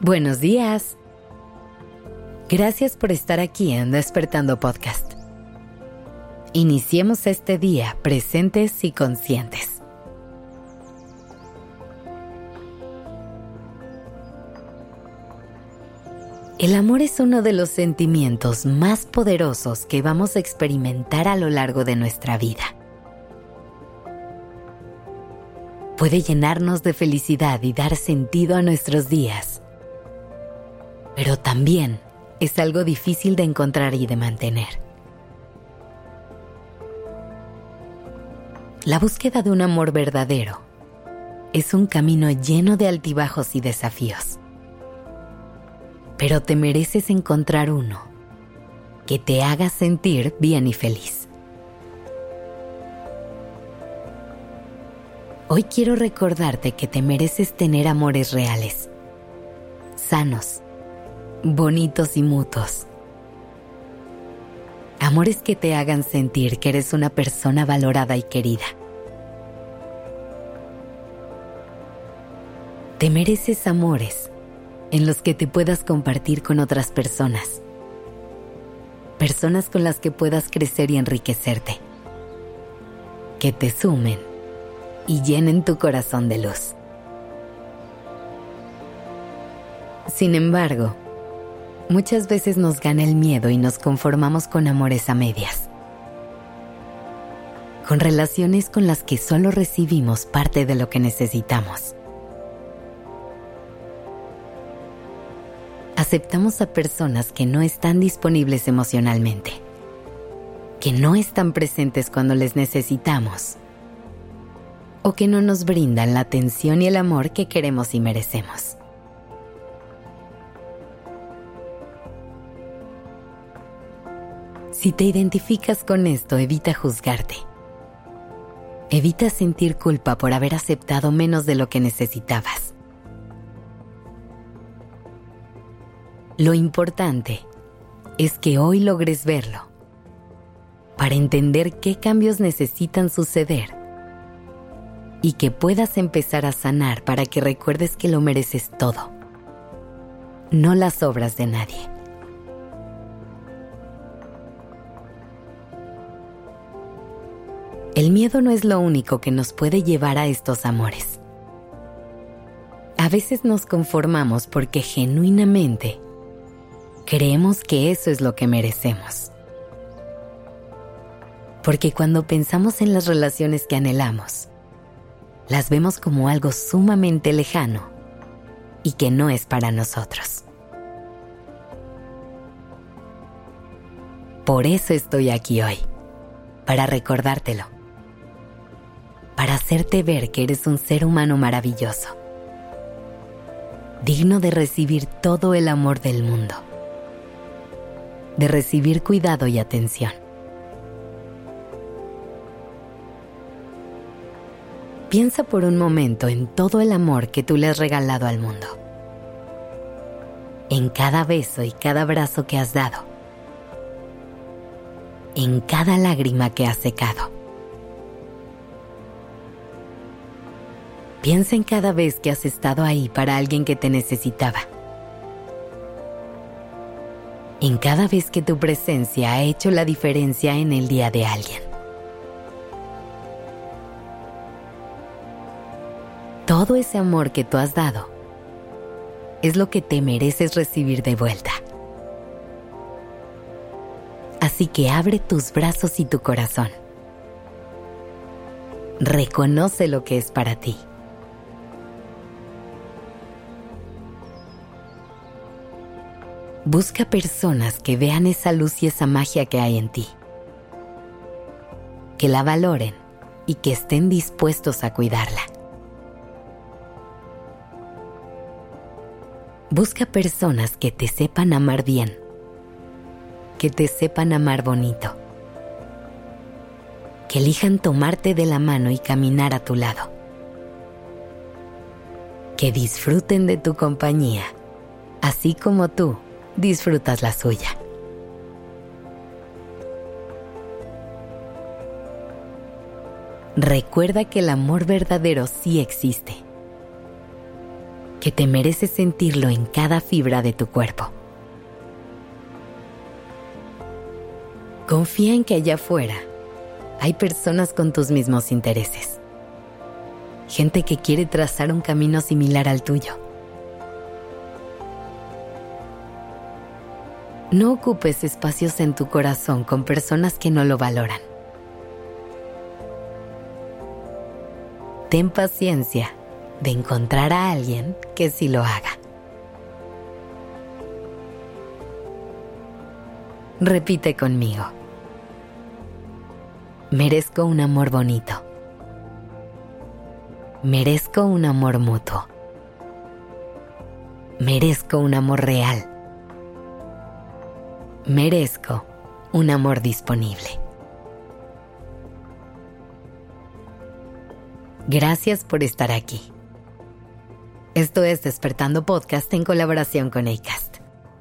Buenos días. Gracias por estar aquí en Despertando Podcast. Iniciemos este día presentes y conscientes. El amor es uno de los sentimientos más poderosos que vamos a experimentar a lo largo de nuestra vida. Puede llenarnos de felicidad y dar sentido a nuestros días, pero también es algo difícil de encontrar y de mantener. La búsqueda de un amor verdadero es un camino lleno de altibajos y desafíos. Pero te mereces encontrar uno que te haga sentir bien y feliz. Hoy quiero recordarte que te mereces tener amores reales, sanos, bonitos y mutuos. Amores que te hagan sentir que eres una persona valorada y querida. Te mereces amores en los que te puedas compartir con otras personas. Personas con las que puedas crecer y enriquecerte. Que te sumen y llenen tu corazón de luz. Sin embargo, muchas veces nos gana el miedo y nos conformamos con amores a medias. Con relaciones con las que solo recibimos parte de lo que necesitamos. Aceptamos a personas que no están disponibles emocionalmente, que no están presentes cuando les necesitamos, o que no nos brindan la atención y el amor que queremos y merecemos. Si te identificas con esto, evita juzgarte. Evita sentir culpa por haber aceptado menos de lo que necesitabas. Lo importante es que hoy logres verlo, para entender qué cambios necesitan suceder y que puedas empezar a sanar para que recuerdes que lo mereces todo, no las obras de nadie. El miedo no es lo único que nos puede llevar a estos amores. A veces nos conformamos porque genuinamente creemos que eso es lo que merecemos. Porque cuando pensamos en las relaciones que anhelamos, las vemos como algo sumamente lejano y que no es para nosotros. Por eso estoy aquí hoy, para recordártelo, para hacerte ver que eres un ser humano maravilloso, digno de recibir todo el amor del mundo, de recibir cuidado y atención. Piensa por un momento en todo el amor que tú le has regalado al mundo, en cada beso y cada abrazo que has dado, en cada lágrima que has secado. Piensa en cada vez que has estado ahí para alguien que te necesitaba. En cada vez que tu presencia ha hecho la diferencia en el día de alguien. Todo ese amor que tú has dado es lo que te mereces recibir de vuelta. Así que abre tus brazos y tu corazón. Reconoce lo que es para ti. Busca personas que vean esa luz y esa magia que hay en ti, que la valoren y que estén dispuestos a cuidarla. Busca personas que te sepan amar bien, que te sepan amar bonito, que elijan tomarte de la mano y caminar a tu lado, que disfruten de tu compañía, así como tú disfrutas la suya. Recuerda que el amor verdadero sí existe. que te mereces sentirlo en cada fibra de tu cuerpo. Confía en que allá afuera hay personas con tus mismos intereses. Gente que quiere trazar un camino similar al tuyo. No ocupes espacios en tu corazón con personas que no lo valoran. Ten paciencia de encontrar a alguien que sí lo haga. Repite conmigo. Merezco un amor bonito. Merezco un amor mutuo. Merezco un amor real. Merezco un amor disponible. Gracias por estar aquí. Esto es Despertando Podcast en colaboración con Acast.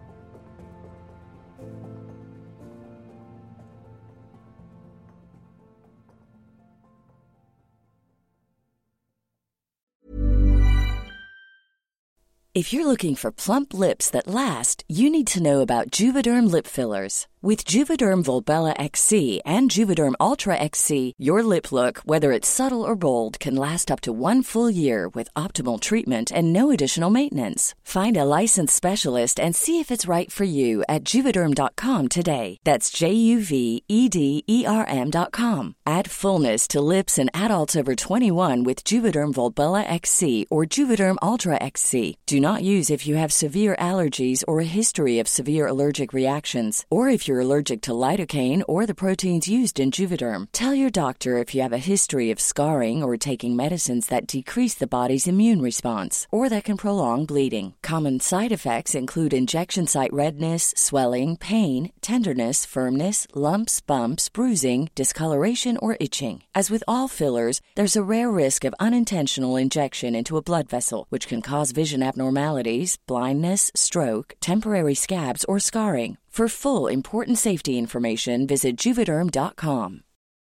If you're looking for plump lips that last, you need to know about Juvederm lip fillers. With Juvederm Volbella XC and Juvederm Ultra XC, your lip look, whether it's subtle or bold, can last up to 1 full year with optimal treatment and no additional maintenance. Find a licensed specialist and see if it's right for you at Juvederm.com today. That's JUVEDERM.com. Add fullness to lips in adults over 21 with Juvederm Volbella XC or Juvederm Ultra XC. Do not use if you have severe allergies or a history of severe allergic reactions, or if you're allergic to lidocaine or the proteins used in Juvederm. Tell your doctor if you have a history of scarring or taking medicines that decrease the body's immune response or that can prolong bleeding. Common side effects include injection site redness, swelling, pain, tenderness, firmness, lumps, bumps, bruising, discoloration, or itching. As with all fillers, there's a rare risk of unintentional injection into a blood vessel, which can cause vision abnormalities, blindness, stroke, temporary scabs, or scarring. For full, important safety information, visit Juvederm.com.